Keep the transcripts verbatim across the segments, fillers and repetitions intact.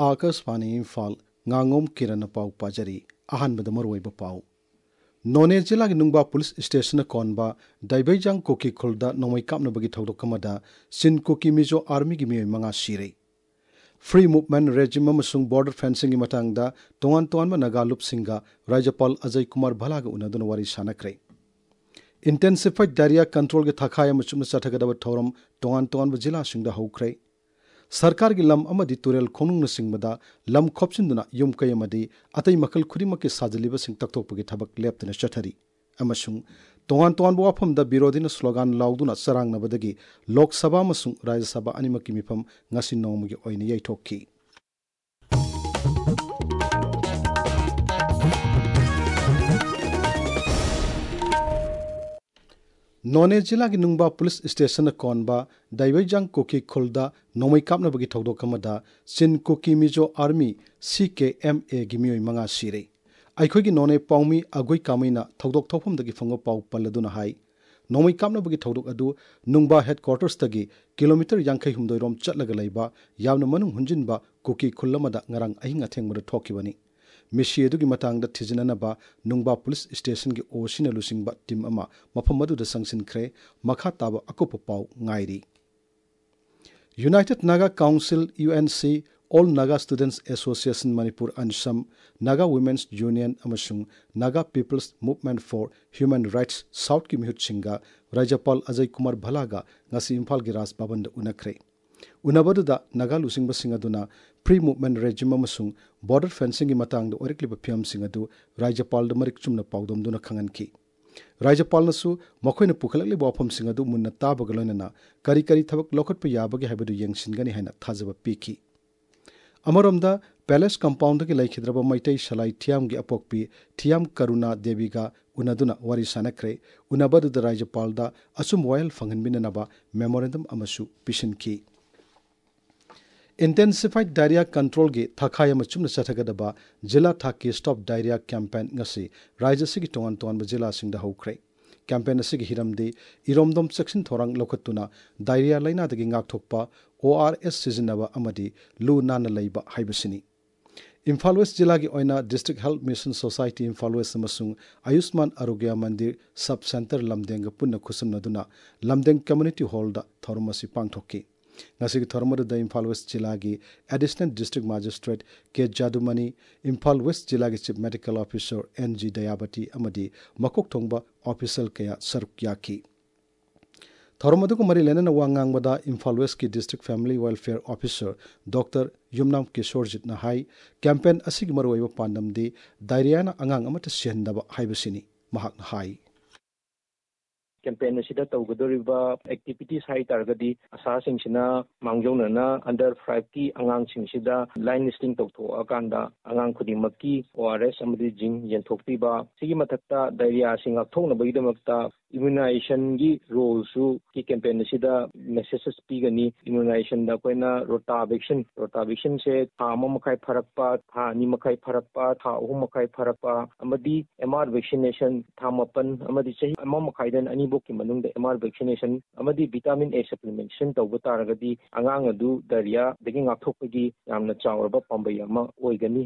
आकाशवाणी इम्फाल nganगोम किरण पाउ पाजरी अहानबद मरुइब पाउ नोने जिला की नुंगबा पुलिस स्टेशन कोनबा दाइबैजांग कोकी खुलदा नोमई कापनबगी थौदोक कमदा सिन कोकी मिजो आर्मी की मियोय मंगा सिरे फ्री मूवमेंट रेजिम अमसुंग बॉर्डर फेंसिंग की मतंगदा तोंगान तोंगान नगा लुपसिंगा राज्यपाल अजय कुमार भलाग उनदुन वारी सानक्रे इंटेंसिफाइड डायरिया कंट्रोल के थाखाय अमचुम चथगदब थौरम तोंगान तोंगान जिला सिंगदा हौख्रे सरकार की लम अमदी तुरेल खोनुंग सिंगबदा लम खोपसिंदुना युम कयमदी अतई मकल खुदिमक के साजलिब सिंग तक्तोपगी थबक लेप्तन चथरी अमसुंग तोंगान तोंगान वाफमदा विरोधीना स्लोगान लाउदुना सरांगनबदगी लोकसभा अमसुंग राज्यसभा अनिमकी मिफम ngasi नोमगी ओइने यैथोक्की नोने जिला की नुंगबा पुलिस स्टेशन कोनबा दाइबैजांग कोकी खुलदा नोमई कापनबगी थौदोकमदा सिन कोकी मिजो आर्मी सी के एम ए की मियोय मंगा सिरे अखोगी नोने पाउमी अगोई कामैना थौदोक थौफमदगी फंगो पाउ पल्लदुना हाई नोमई कापनबगी थौदोक अदु नुंगबा हेडक्वार्टर्सदगी किलोमीटर यांखै हुमदोइरोम चटलगा लैबा यावना मनुंग हुंजिनबा कोकी खुल्लमदा ngarang अहिंग अथेंगमदा थोकिबनी मिशी अदुगी मतंगदा थिजननबा नुंगबा पुलिस स्टेशन की ओसिना लुसिंगबा टीम अमा मफम मदुदा संगसिनख्रे मखा ताबा अकुप पाउ ngairi united Naga council UNC all Naga students association Manipur अंसम नागा वुमेन्स यूनियन अमसुंग Naga people's movement for human rights south की मिहुत सिंगा राज्यपाल अजय कुमार भलागा ngasi इम्फाल की राज भवन उनख्रे उनबदुदा नागा लुसिंग बसिंगदुना फ्री मूवमेंट रेजिम अमसुंग बॉर्डर फेंसिंग की मतंगद ओरिक्लिब फियम सिंगदु राज्यपाल मरिक चुमना पाउदमदुना खंगनखी राज्यपालनसु मखोइना पुखलकलिब वाफम सिंगदु मुन्ना ताबगा लोइनना करी करी थबक लौखटप याबगे हाइबदु यंगसिनगनी हाइना थाजब पीखी अमरोमदा पैलेस कंपाउंड के लैखिद्रब मैतै सलाई थियाम की अपोक्पी थियाम करुणा देवीगा उनदुना वारी सानख्रे उनबदुदा राज्यपालदा असुम वायल फंगनबिननबा मेमोरेंडम अमसु पिसिनखी इंटेंसिफाइड डायरिया कंट्रोल की थाखाय मचुम चथगदबा जिला थाक की स्टॉप डायरिया कैंपेन ngasi राज्य सिगी तोंगान तोंगान जिला सिंगदा हौख्रे कैंपेन सिगी हिरमदी इरोमदम सेक्शन थोरंग लोखतुना डायरिया लाइना दगी ngaktokpa O R S सिजनबा अमदी लु नाना लैबा हाइबसिनी इम्फाल वेस्ट जिला की ओइना district health mission society Imphal west अमसुंग आयुष्मान आरोग्य मंदिर सब सेंटर लमदेंग पुन्ना खुसुमनदुना लमदेंग कम्युनिटी हॉल दा थोरमसी पांगथोक्की ngasi thormada इम्फाल वेस्ट जिला की एडिशनल डिस्ट्रिक्ट मजिस्ट्रेट के जादुमनी इम्फाल वेस्ट जिला की chief medical officer N G Dayabati अमदी मकोक थोंबा ऑफिसर कया सरुक याकी थोरमदु को मरी लेना वांगांगबदा इम्फाल वेस्ट की district family welfare officer doctor Yumnam Kishorjit ना हाई कैंपेन असिग मरुइब पांडमदी डायरियाना अंगांग अमत सेहनदबा हाइबसिनी महाक हाई कैंपेन असिदा तौगदोरिबा एक्टिविटीज हाई तारगदी आशा सिंगसिना मांगजौनना अंडर फाइव की अंगांग सिंगसिदा लाइन लिस्टिंग तौथो अकांदा अंगांग खुदिमक्की ओआरएस अमदी जिंग यंथोक्तिबा सिगी मथक्ता डायरिया सिंग अक्थोनबगीदमक्ता इम्यूनाइजेशन की रोलसु की कैंपेन असिदा मेसेजेस पीगनी इम्यूनाइजेशन दा कोइना रोटा वैक्सीन रोटा वैक्सीन से था अम मखाई फरकपा था अनि मखाई फरकपा था अहुम मखाई फरकपा अमदी एमआर वैक्सीनेशन था मपन अमदी सही अम मखाइदन अनि की मनुंग एमआर वैक्सीनेशन अमदी विटामिन ए सप्लीमेंटेशन तौब तारगदी अंगांग अदु डायरिया दगी ngaktokpagi yamna chawraba pambai ama oigani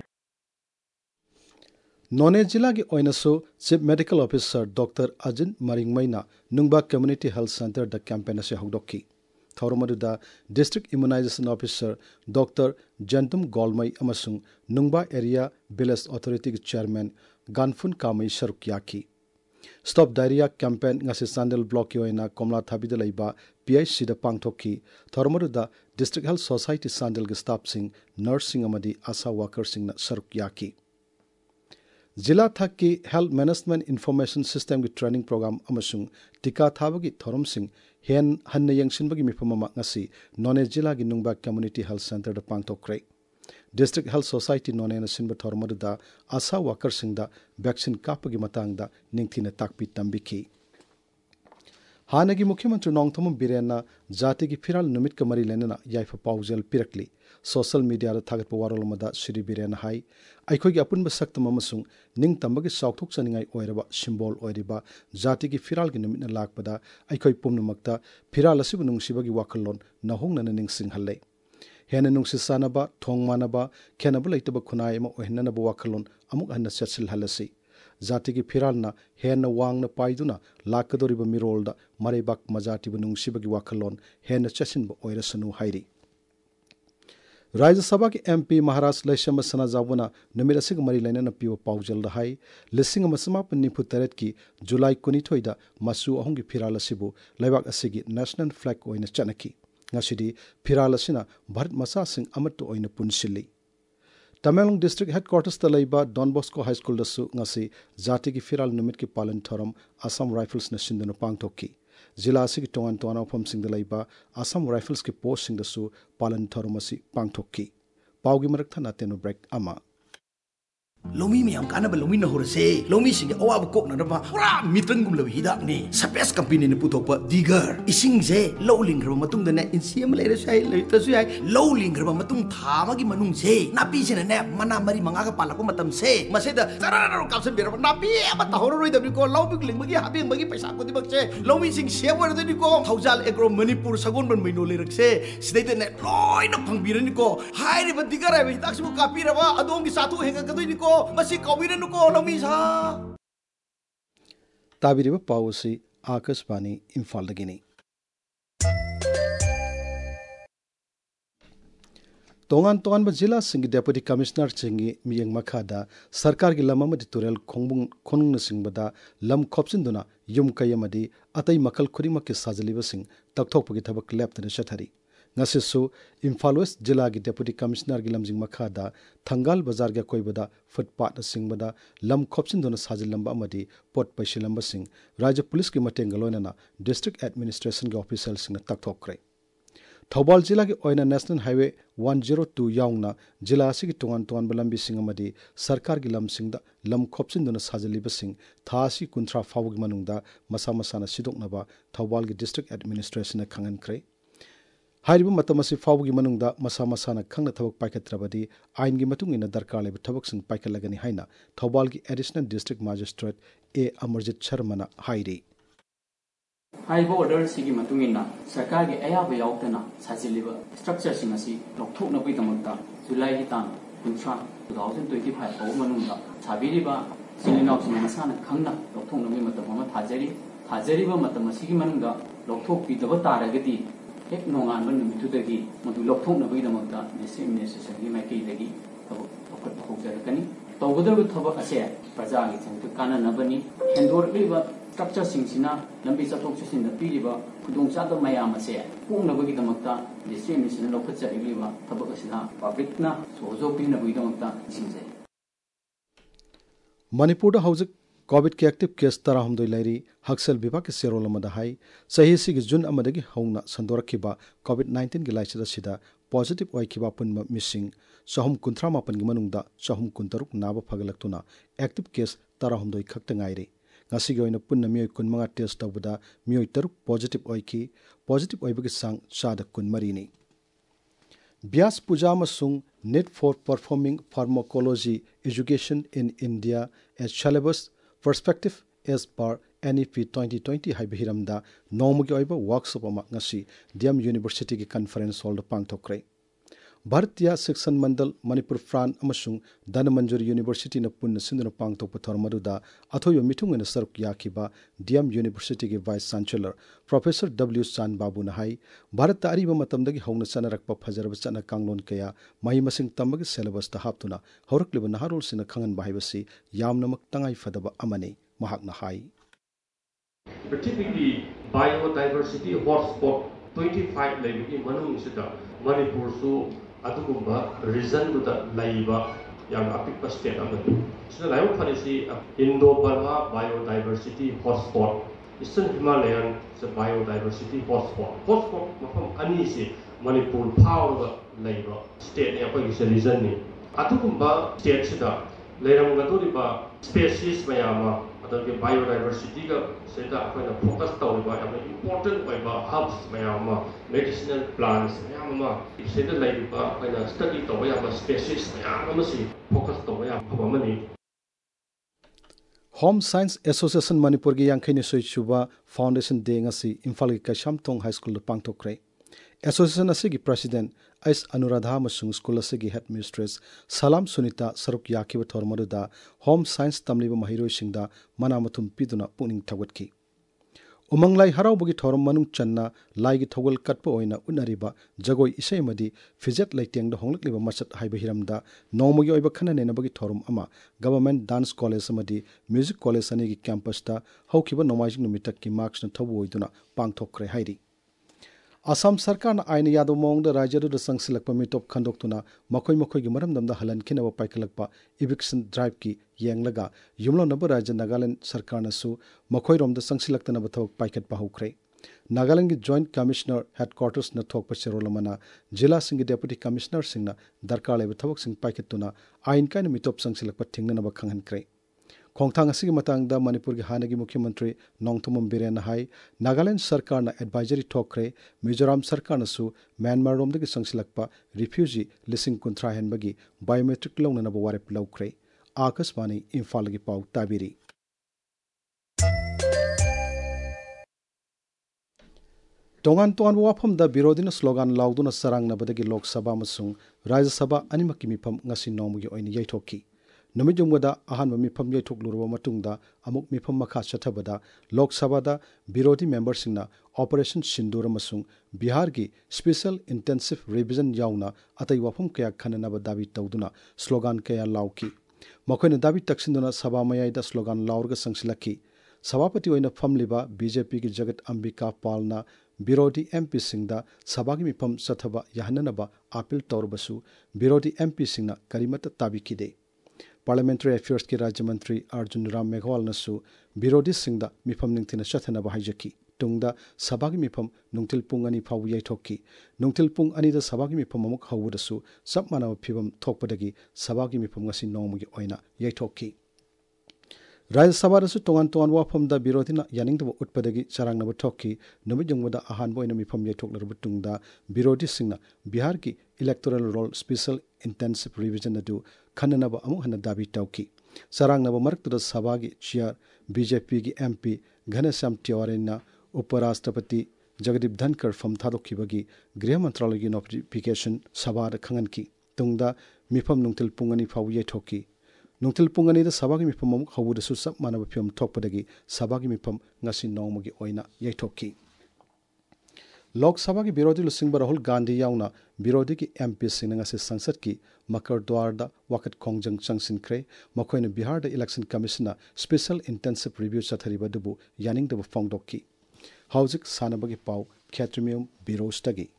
नोने जिला की ओइनसो chief medical officer doctor Ajin मरिंगमैना नुंगबा कम्युनिटी हेल्थ सेंटर द कैंपेन से हौदोक्की थौरमदुदा district immunisation officer doctor Jantum Golmei अमसुंग नुंगबा एरिया विलेज अथॉरिटी के चेयरमैन गानफुन कामई सरुक याकी stop diarrhoea campaign ngasi Chandel block की ओइना कोमला थाबिदा लैबा पीएचसी दा पांगथोक्की थौरमदुदा डिस्ट्रिक्ट हेल्थ सोसाइटी चांदेल के स्टाफ सिंग नर्सिंग अमदी आशा वर्कर सिंग सरुक याकी जिला थक की हेल्थ मैनेजमेंट इन्फॉर्मेशन सिस्टम की ट्रेनिंग प्रोग्राम अमसुंग टीका थाबगी थोरम सिंग हेन हन्न यंगसिनबगी मिफम अमा ngasi नोने जिला की नुंगबा कम्युनिटी हेल्थ सेंटर दा पांगथोक्रे डिस्ट्रिक्ट हेल्थ सोसाइटी नोने सिंब थोरमदुदा आशा वर्कर सिंगदा वैक्सीन कापगी मतंगदा निंगथिना ताकपी तंबिखी हानगी मुख्यमंत्री नोंगथोम बिरेना जाति की फिराल नुमित का मरी लेना याइफ पाउजेल पिरकली सोशल मीडिया थागत वारोलमदा श्री बिरेना हाई अखोगी अपुनब सक्तम अमसुंग निंग तंबगी साउथोक चनिंगाई ओइरबा सिंबल ओइरिबा जाति की फिराल की नुमित लाकपदा अखोई पुमनमक्ता फिराल असिबु नुंगसिबगी वाखलोन नहोंगना निंगसिंग हल्ले हेन नुंगसि सानबा थोंग मानबा खेनबा लेतबा खुनाय अमा ओहननबा वाखलोन अमुक हन्न सेटसिल हलसी जाति की फिरालना हेन वांगना पाइदुना लाकदोरिबा मिरोलदा मरेबाक मजातिबु नुंगसिबगी वाखलोन हेन चसिनबा ओइरसनु हाइरी राज्य सभा के एम पी महाराज लैशम सना जाबुना नुमित असिग मरी लैनना पिबा पाउजल हाई लिसिंग समापन निफु तरेट की जुलाई कुनिथोइदा मसु अहुंगी फिराल असिबु लैबाक असिगी नेशनल फ्लैग ओइना चनकी ngasi फिराल असिना भारत मसा सिंह अमत ओइना पुनसिली तमेंगलोंग डिस्ट्रिक्ट हेडक्वार्टर्स ता लैबा डॉन बॉस्को हाई स्कूल दसु ngasi जाति की फिराल नुमित की पालन थरम असम राइफल्स न सिंदन पांगथोकी जिला असिगी टोंगान टोंगान मफम सिंग दा लैबा असम राइफल्स की पोस्ट सिंग दसु पालन थरम असि पांगथोकी पाउगी मरक थना तेनो ब्रेक अमा लोमी में हम काना लोमी न होरसे लोमी सिंगे अवाब कोक नरबा पूरा मित्रन गुम लबि हिदाक ने सपेस कंपनी ने पुथोप दिगर इसिंग जे लो लिंग्रब मतुंग दने इंसियम लेरे साइ लेतसु याइ लो लिंग्रब मतुंग थामा की मनुंग से नापी से ने मना मरी मंगा का पालको मतम से मसेदा जरारो कासन बेरब नापी अब तहोर रोइ दबि को लो बिक लिंग बगी हाबि बगी पैसा को दिबक से लोमी सिंग सेव वर दनि को थौजाल एग्रो मणिपुर सगोन बन मैनो लेरक से सिदैते ने लोइ न फंगबिरनि को हाइ रे दिगर आइ हिदाक सु कापी रबा अदोम की साथु हेंगा कदोइ को मसी कविरनु को लमीसा ताबिरिबा पाउसी आकाशवाणी इम्फाल दगिनी तोंगान तोंगान जिला सिंह डेप्यूटी कमिश्नर सिंह मियंग मखादा सरकार की लम अमदि तुरेल खोंबुंग खोनुंग सिंहबदा लम खोपसिनदुना युम कयमदि अतै मकल खुरिमक के साजलिबा सिंह तकथोकपगी थबक लेप्तने शथरी ngasisu Imphal West जिला की डेप्यूटी कमिश्नर की लमजिंग मखादा थंगाल बाजार के कोइबदा फुटपाथ सिंहबदा लम खोपसिनदुना साजिलंबा अमदि पोट पैसिलंबा सिंह राज्य पुलिस की मटेंग लोइनना डिस्ट्रिक्ट एडमिनिस्ट्रेशन के ऑफिसर सिंह तकथोकरे थौबाल जिला के ओइना national highway one oh two याउंगना जिला असिगी तोंगान तोंगान लंबी सिंह अमदि सरकार की लमसिंगदा लम खोपसिनदुना साजिलिबा सिंह थासी कुंथ्रा फावगी मनुंगदा मसा मसाना सिदोकनबा थौबाल की डिस्ट्रिक्ट एडमिनिस्ट्रेशन खंगनख्रे हाइरिबा मतम असि फावगी मनुंगदा मसा मसाना खंगना थबक पाइखत्रबदी आइन की मतुंग इन दरकार लेब थबक सिंग पाइखलगनी हाइना थौबाल की additional district magistrate A Amarjit Sharma हाइरी हाइबो ऑर्डर सिगी मतुंग इन सरकार के अयाब याउतना साजिलिबा स्ट्रक्चर सिंग असि लौथोकनबई दमकता जुलाई की तांग कुंथ्रा twenty twenty-five फाव मनुंगदा साबिरिबा सिलिनॉक सिंग मसाना खंगना लौथोकनबई मतम अमा थाजरी थाजरिबा मतम असिगी मनुंगदा लौथोकपिदबा तारगदी एक नोंगान बन निमितुदगी मदु लौथोकनबईदमकता डिस्ट्रिक्ट एडमिनिस्ट्रेशनगी माइकईदगी थबक अखत हौजरकनी तौगदब थबक असे प्रजागी संतु काननबनी हेंदोरलिबा स्ट्रक्चर सिंगसिना लंबी चथोक चसिन पीरिबा खुदोंचाद मयाम असे पोंगनबगीदमकता डिस्ट्रिक्ट एडमिनिस्ट्रेशन लौखतजरिबा थबक असिना पब्लिकना सोजो पीनबगीदमकता सिंजे मणिपुर हौजक कोविड के एक्टिव केस तरहमदोई लैरी हक्सल विभाग के सेरोल हाई सही सिगी जुन अमदगी हौना संदोरखिबा कोविड nineteen की लाइचद सिदा पॉजिटिव ओइखिबा पुनम मिसिंग चहुम कुंथ्रा मापन की मनुंगदा चहुम कुंतरुक नाबा फगलक्तुना एक्टिव केस तरहमदोई खक्त ngaire ngasi oina punna mioi kunmanga test tawbada mioi taruk positive oiki positive oibagi sang chada kunmari ni Vyas Puja amasung Need for Performing Pharmacology Education in India as Syllabus Perspective as per N E P twenty twenty haibihiramda nomugi oiba workshop ama ngasi D M University ki conference hall da pangthokre Bharatiya Shikshan Mandal Manipur Fran amasung Dhanmanjuri University na punna sinduna pangthokpa thormaduda athoyo mithungena saruk yakiba D M University ki Vice Chancellor Professor W Chan Babu na hai Bharat ta ariba matamdagi hongna chanarakpa phajaraba chana kanglon kaya mahi masing tambagi syllabus ta haptuna haurakliba naharol sina khangan bahibasi yamnamak tangai fadaba amani mahakna hai Particularly biodiversity hotspot twenty-five level manung sida Manipur su adugumba region to the laiba yang apik state amadu so laiba phanisi Indo-Burma biodiversity hotspot Eastern Himalayan is a biodiversity hotspot hotspot mafam ani se Manipur power laiba state ne apai se region ni adugumba state sida leiram gaduriba species mayama adagi biodiversity ga seda apaina focus tawriba yamna important oiba hubs mayama medicinal plants mayama seda laiba apaina study tawya ba species mayama si focus tawya phamani Home Science Association Manipur gi yankhai ni soi chuba Foundation Day ngasi Imphal gi Kasham Thong High School pangthokre association असगी president S Anuradha अमसुंग school असगी headmistress Salam Sunita सरुक याखिब थोरमरुदा home science तमलिब महिरोइसिंगदा मनामथुम पिदुना पुनिंग थगतकी उमंगलाई हराउबगी थोरम मनुंग चन्ना लाइगी थोगल कटप ओइना उनरिबा जगोई इसैमदी फिजेट लाइटेंग होंगलकलिबा मसत हाइब हिरमदा नौमगी ओइबा खननेनबगी थोरम अमा गवर्नमेंट डांस कॉलेज अमदी म्यूजिक कॉलेज अनेगी कैंपसता हौखिबा नोमाइजिंग नुमितक्की मार्क्स न थबु ओइदुना पांगथोकरे हाइरी असम सरकार न आइन यादव मोंग राज्य संगसिलप मिटोप खंडोक्तुना मखोई मखोई मरमदम हलनखिनब पाइखलप इविक्शन ड्राइव की येंगलगा युमलोनब राज्य नागालैंड सरकार नसु मखोईरोम संगसिलक्तनब थबक पाइखटप हौख्रे नागालैंड की जॉइंट कमिश्नर हेडक्वार्टर्स न थोक चेरोलमना जिला सिंह डेप्यूटी कमिश्नर सिंह दरकार लेब थबक सिंह पाइखटुना आइन काइन मिटोप संगसिलप थिंगनब खंगहनख्रे खोंगथांग असिगी मतंगदा मणिपुर की हानगी मुख्यमंत्री नोंगथोमम बिरेन हाई नागालैंड सरकार न एडवाइजरी थोक्रे मिजोराम सरकार नसु म्यांमार रोमदगी संगसिलक्पा रिफ्यूजी लिसिंग कुंथ्रा हेनबगी बायोमेट्रिक लौननब वारेप लौख्रे आकाशवाणी इम्फाल की पाउ ताबिरी तोंगान तोंगान वाफमदा विरोधीना स्लोगान लाउदुना सरांगनबदगी लोकसभा अमसुंग राज्यसभा अनिमक्की मिफम ngasi नौमगी ओइना यैथोक्की नुमिजुंगदा अहानब मिफम यैथोकलुरबा मतुंगदा अमुक मिफम मखा चथबदा लोकसभादा विरोधी मेंबरसिंगना ऑपरेशन सिंदूर अमसुंग बिहार की स्पेशल इंटेंसिव रिविजन याउना अतै वाफम कया खननब दाबी तौदुना स्लोगान कया लाउकी मखोइना दाबी तक्सिंदुना सभा मयाइदा स्लोगान लाउरगा संगसिलक्की सभापति ओइना फमलिबा बीजेपी की जगत अंबिका पालना विरोधी एमपी सिंगदा सभागी मिफम चथबा याहननबा अपील तौरबसु विरोधी एमपी सिंगना करिमत ताबिकिदे पार्लियामेंट्री अफेयर्स के राज्य मंत्री अर्जुन राम मेघवाल नसु विरोधी सिंगदा मिफम निंगथिना चथनबा हाइजकी तुंगदा सभागी मिफम नुंगथिल पुंग अनि फाउ यैथोक्की नुंगथिल पुंग अनिदा सभागी मिफम अमुक हौबदसु सब मानव फिबम थोकपदगी सभागी मिफम ngasi नौमगी ओइना यैथोक्की राज्यसभा तोान तोान वाफमदा विरोधी यानिंगदब उत्पदगी चरांगनब थोक्की नुमिजुंगदा अहानब ओइना मिफम यैथोकलरब तुंगदा विरोधी सिंगना बिहार की electoral roll special intensive revision अदु खननब अमुक हन दाबी तौकी चरांगनब मरक्तुद सभागी चेयर बीजेपी की एमपी घनश्याम तिवारीना उपराष्ट्रपति जगदीप धनखड़ फम थादोखिबगी गृह मंत्रालय की नोटिफिकेशन सभा खंगनकी तुंगदा मिफम नुंगथिल पुंग अनि फाउ यैथोक्की नुंगथिल पुंग अनिदा सभागी मिफम अमुक हौबदसु सब मानब फिल्म थोकपदगी सभागी मिफम ngasi नौमगी ओइना यैथोक्की लोकसभा की विरोधी लुसिंग राहुल गांधी याउना विरोधी की एमपी सिंह संसद की मकर द्वार वाकट खोंजंग चंगसिनख्रे मखोइना Bihar election commission special intensive review चथरिबदुबु यानिंगदब फोंगदोक्की हौजिक सानबगी पाउ खेत्रिमियम बिरोस्टगी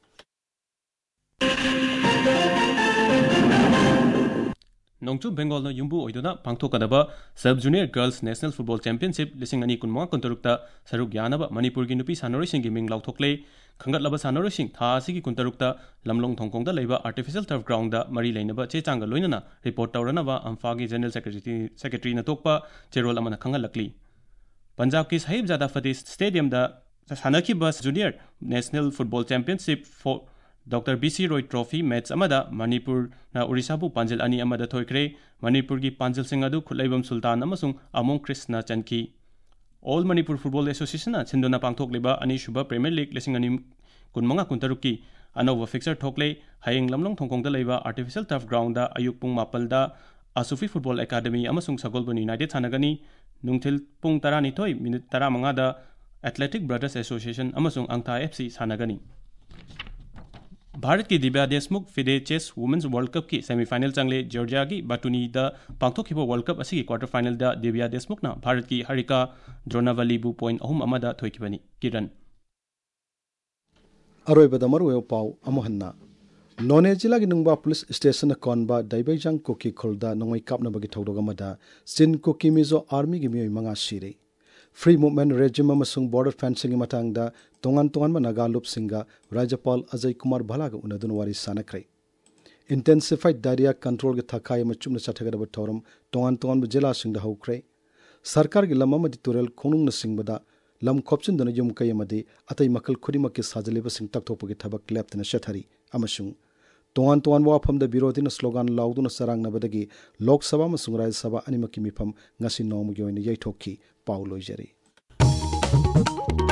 नोंचु बेंगल न युम्बु ओइदुना पांगथोकदबा sub junior girls national football championship लिसिंग अनि कुनमंगा कुंतरुक्ता सरुक यानबा मणिपुर की नुपी सानरोइसिंग मिंग लाउथोकले खंगतलबा सानरोइसिंग था असिगी कुंतरुक्ता लमलोंग थोंगकोंगदा लेबा आर्टिफिशियल टर्फ ग्राउंड दा मरी लेनबा चेचांग लोइनना रिपोर्ट तौरनबा अम्फागी जनरल सेक्रेटरी सेक्रेटरी न तोकपा चेरोल अमना खंगलकली पंजाब की साहिबजादा फतेह स्टेडियम दा सानखिबा junior national football championship for doctor B C Roy trophy match अमदा मणिपुर ना उड़ीसाबु पांजल अनि अमदा थोइख्रे मणिपुर की पांजल सिंह अदु खुलैबम सुल्तान अमसुंग अमोंग कृष्ण चनकी ऑल मणिपुर फुटबॉल एसोसिएशन छिंदुना पांगथोकलेबा अनि शुभ प्रीमियर लीग लिसिंग अनि कुनमंगा कुंतरुक की अनौब फिक्सर थोकले हयेंग लमलोंग थोंगकोंगदा लेबा आर्टिफिशियल टर्फ ग्राउंड दा अयुक पुंग मापलदा असुफी फुटबॉल एकेडमी अमसुंग सगोलबन यूनाइटेड सानगनी नुंगथिल पुंग तरानिथोय मिनिट तरामंगा दा एथलेटिक ब्रदर्स एसोसिएशन अमसुंग अंगथा एफसी सानगनी भारत की Divya Deshmukh FIDE chess women's world cup की सेमीफाइनल चंगले जॉर्जिया की बाटुनी दा पांगथोखिबो वर्ल्ड कप असि क्वार्टर फाइनल दा दिव्या देशमुख ना भारत की हरिका द्रोनावलीबु पॉइंट अहुम अमदा थोइखिबनी किरण अरोइबदा मरुयो पाउ अमहन्ना नोने जिला की नुंगबा पुलिस स्टेशन कोनबा दाइबैजांग कोकी खोलदा नोंगै कापनबगी थौदोगमदा सिन कोकी मिजो आर्मी की मियोय मंगा सिरे फ्री मूवमेंट रेजिम अमसुंग बॉर्डर फेंसिंग मतंगदा तोंगान तोंगान नगा लुप सिंगा राज्यपाल अजय कुमार भलाग उनदुन वारी सानख्रे इंटेंसिफाइड डायरिया कंट्रोल के थकाय मचुम चथगदब थौरम तोंगान तोंगान जिला सिंग हौख्रे सरकार की लम अमदि तुरेल खोनुंग सिंगबदा लम खोपचिन युम कई अमदि अतै मकल खुदिमक के साजलिब सिंग तकथोपगी थबक लेप्तन चथरी अमसुंग तोंगान तोंगान वाफमद विरोधी स्लोगान लाउदुन सरांगनबदगी लोकसभा अमसुंग राज्यसभा अनिमकी मिफम ngasi नौमगी ओइना यैथोक्की पाउ लोइजरी।